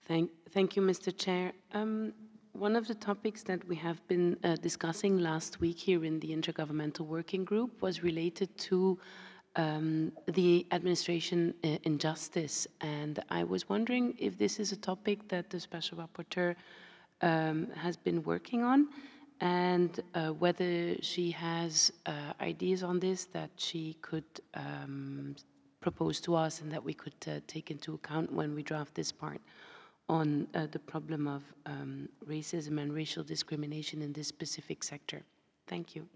Thank you, Mr. Chair. One of the topics that we have been discussing last week here in the Intergovernmental Working Group was related to the administration in justice. And I was wondering if this is a topic that the Special Rapporteur has been working on, and whether she has ideas on this that she could propose to us and that we could take into account when we draft this part on the problem of racism and racial discrimination in this specific sector. Thank you.